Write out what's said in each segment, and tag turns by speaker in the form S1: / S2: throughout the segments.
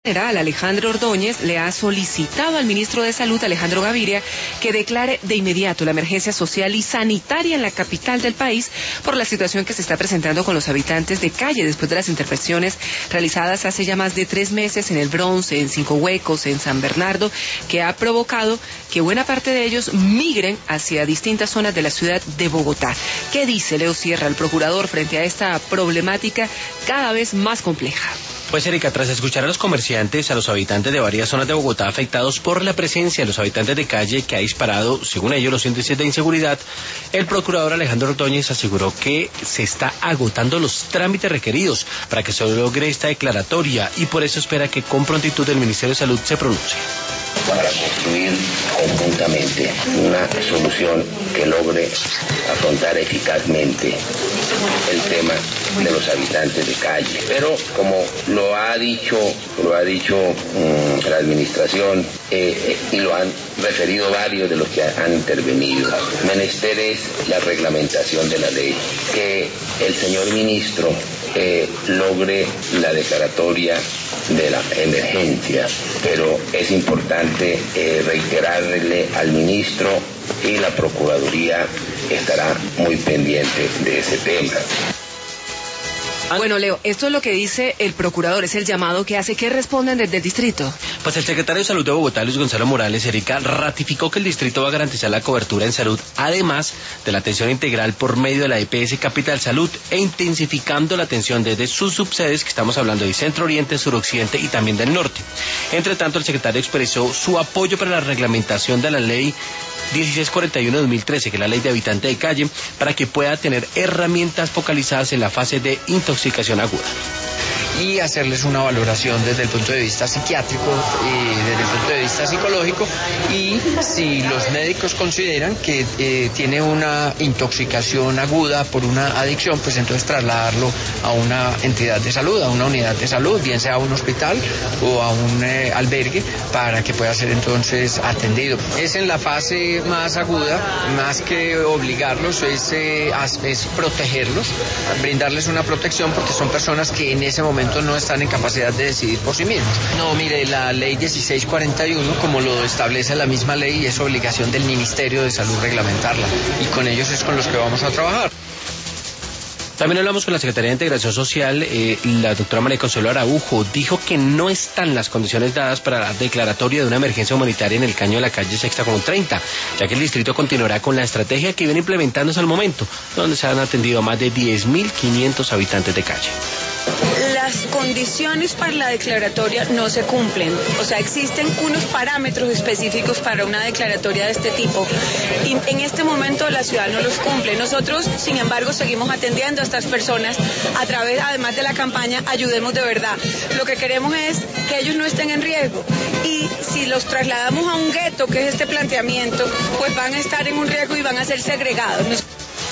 S1: General Alejandro Ordóñez le ha solicitado al ministro de Salud, Alejandro Gaviria, que declare de inmediato la emergencia social y sanitaria en la capital del país por la situación que se está presentando con los habitantes de calle después de las intervenciones realizadas hace ya más de 3 meses en el Bronx, en Cinco Huecos, en San Bernardo, que ha provocado que buena parte de ellos migren hacia distintas zonas de la ciudad de Bogotá. ¿Qué dice Leo Sierra, el procurador, frente a esta problemática cada vez más compleja?
S2: Pues Erika, tras escuchar a los comerciantes, a los habitantes de varias zonas de Bogotá afectados por la presencia de los habitantes de calle que ha disparado, según ellos, los índices de inseguridad, el procurador Alejandro Ordóñez aseguró que se está agotando los trámites requeridos para que se logre esta declaratoria y por eso espera que con prontitud el Ministerio de Salud se pronuncie.
S3: Para construir conjuntamente una solución que logre afrontar eficazmente el tema de los habitantes de calle. Pero como lo ha dicho la administración y lo han referido varios de los que han intervenido, menester es la reglamentación de la ley, que el señor ministro logre la declaratoria de la emergencia, pero es importante reiterarle al ministro y la Procuraduría estará muy pendiente de ese tema.
S1: Bueno, Leo, esto es lo que dice el procurador, es el llamado que hace. ¿Qué responden desde el distrito?
S2: Pues el secretario de Salud de Bogotá, Luis Gonzalo Morales, Erika, ratificó que el distrito va a garantizar la cobertura en salud, además de la atención integral por medio de la EPS Capital Salud e intensificando la atención desde sus subsedes, que estamos hablando de Centro Oriente, Suroccidente y también del Norte. Entre tanto, el secretario expresó su apoyo para la reglamentación de la ley 1641 de 2013, que es la ley de habitante de calle, para que pueda tener herramientas focalizadas en la fase de intoxicación aguda.
S4: Y hacerles una valoración desde el punto de vista psiquiátrico y desde el punto de vista psicológico, y si los médicos consideran que tiene una intoxicación aguda por una adicción, pues entonces trasladarlo a una entidad de salud, a una unidad de salud, bien sea a un hospital o a un albergue, para que pueda ser entonces atendido. Es en la fase más aguda, más que obligarlos, es protegerlos, brindarles una protección, porque son personas que en ese momento no están en capacidad de decidir por sí mismos. No, mire, la ley 1641, como lo establece la misma ley, es obligación del Ministerio de Salud reglamentarla, y con ellos es con los que vamos a trabajar.
S2: También hablamos con la Secretaría de Integración Social, la doctora María Consuelo Araujo dijo que no están las condiciones dadas para la declaratoria de una emergencia humanitaria en el caño de la calle Sexta con 30, ya que el distrito continuará con la estrategia que viene implementándose al momento, donde se han atendido a más de 10.500 habitantes de calle.
S5: Las condiciones para la declaratoria no se cumplen, o sea, existen unos parámetros específicos para una declaratoria de este tipo y en este momento la ciudad no los cumple. Nosotros, sin embargo, seguimos atendiendo a estas personas a través, además de la campaña Ayudemos de Verdad. Lo que queremos es que ellos no estén en riesgo, y si los trasladamos a un gueto, que es este planteamiento, pues van a estar en un riesgo y van a ser segregados.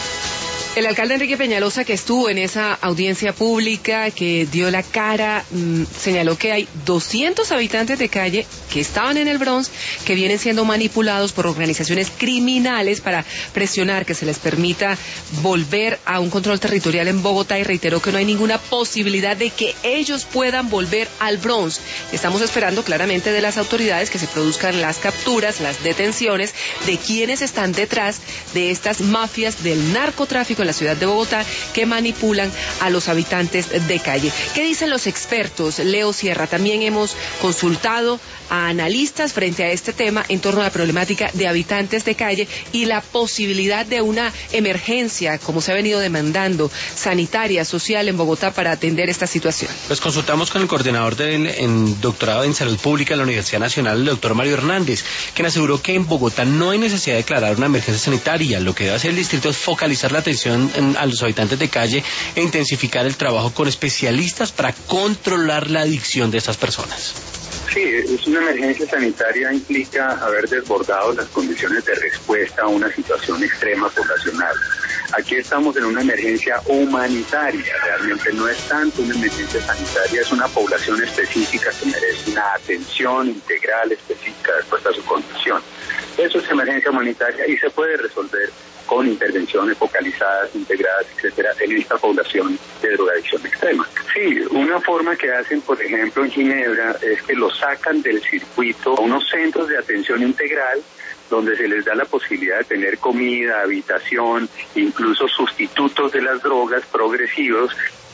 S1: El alcalde Enrique Peñalosa, que estuvo en esa audiencia pública, que dio la cara, señaló que hay 200 habitantes de calle que estaban en el Bronx, que vienen siendo manipulados por organizaciones criminales para presionar que se les permita volver a un control territorial en Bogotá, y reiteró que no hay ninguna posibilidad de que ellos puedan volver al Bronx. Estamos esperando claramente de las autoridades que se produzcan las capturas, las detenciones de quienes están detrás de estas mafias del narcotráfico en la ciudad de Bogotá, que manipulan a los habitantes de calle. ¿Qué dicen los expertos? Leo Sierra, también hemos consultado a analistas frente a este tema en torno a la problemática de habitantes de calle y la posibilidad de una emergencia, como se ha venido demandando, sanitaria, social en Bogotá para atender esta situación.
S2: Pues consultamos con el coordinador del doctorado en Salud Pública de la Universidad Nacional, el doctor Mario Hernández, quien aseguró que en Bogotá no hay necesidad de declarar una emergencia sanitaria. Lo que debe hacer el distrito es focalizar la atención a los habitantes de calle e intensificar el trabajo con especialistas para controlar la adicción de estas personas.
S6: Sí, es una emergencia sanitaria, implica haber desbordado las condiciones de respuesta a una situación extrema poblacional. Aquí estamos en una emergencia humanitaria, realmente no es tanto una emergencia sanitaria, es una población específica que merece una atención integral específica de respuesta a su condición. Eso es emergencia humanitaria y se puede resolver con intervenciones focalizadas, integradas, etcétera, en esta población de drogadicción extrema. Sí, una forma que hacen, por ejemplo, en Ginebra, es que los sacan del circuito a unos centros de atención integral, donde se les da la posibilidad de tener comida, habitación, incluso sustitutos de las drogas progresivos.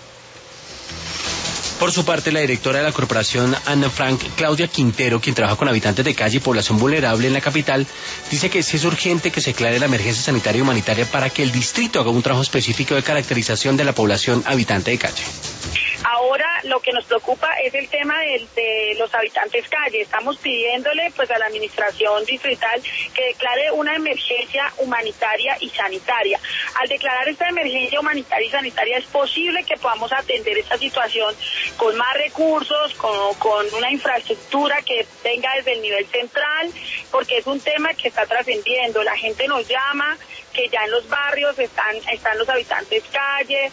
S2: Por su parte, la directora de la corporación Anne Frank, Claudia Quintero, quien trabaja con habitantes de calle y población vulnerable en la capital, dice que sí es urgente que se declare la emergencia sanitaria y humanitaria para que el distrito haga un trabajo específico de caracterización de la población habitante de calle.
S7: Ahora lo que nos preocupa es el tema de los habitantes calle. Estamos pidiéndole pues a la administración distrital que declare una emergencia humanitaria y sanitaria. Al declarar esta emergencia humanitaria y sanitaria es posible que podamos atender esta situación con más recursos, con una infraestructura que venga desde el nivel central, porque es un tema que está trascendiendo. La gente nos llama que ya en los barrios están los habitantes calle.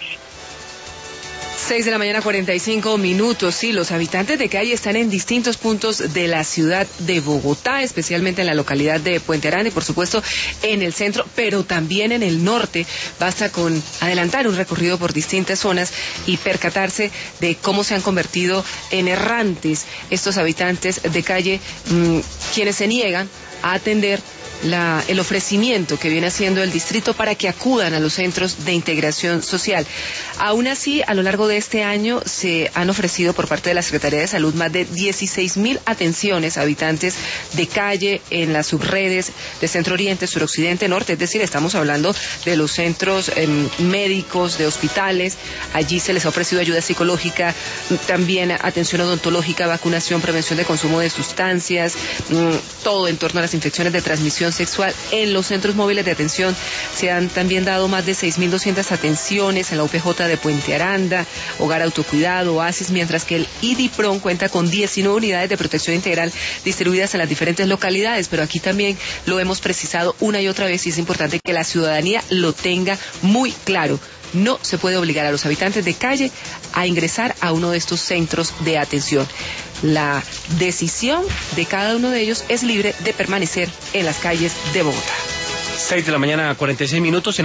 S1: 6:45 a.m. Sí, los habitantes de calle están en distintos puntos de la ciudad de Bogotá, especialmente en la localidad de Puente Aranda y por supuesto en el centro, pero también en el norte. Basta con adelantar un recorrido por distintas zonas y percatarse de cómo se han convertido en errantes estos habitantes de calle, quienes se niegan a atender el ofrecimiento que viene haciendo el distrito para que acudan a los centros de integración social. Aún así, a lo largo de este año se han ofrecido por parte de la Secretaría de Salud más de 16.000 atenciones a habitantes de calle en las subredes de Centro Oriente, Suroccidente, Norte, es decir, estamos hablando de los centros médicos, de hospitales. Allí se les ha ofrecido ayuda psicológica, también atención odontológica, vacunación, prevención de consumo de sustancias, todo en torno a las infecciones de transmisión sexual. En los centros móviles de atención se han también dado más de 6.200 atenciones en la UPJ de Puente Aranda, Hogar Autocuidado, Oasis, mientras que el IDIPRON cuenta con 19 unidades de protección integral distribuidas en las diferentes localidades, pero aquí también lo hemos precisado una y otra vez y es importante que la ciudadanía lo tenga muy claro. No se puede obligar a los habitantes de calle a ingresar a uno de estos centros de atención. La decisión de cada uno de ellos es libre de permanecer en las calles de Bogotá.
S2: 6:46 a.m.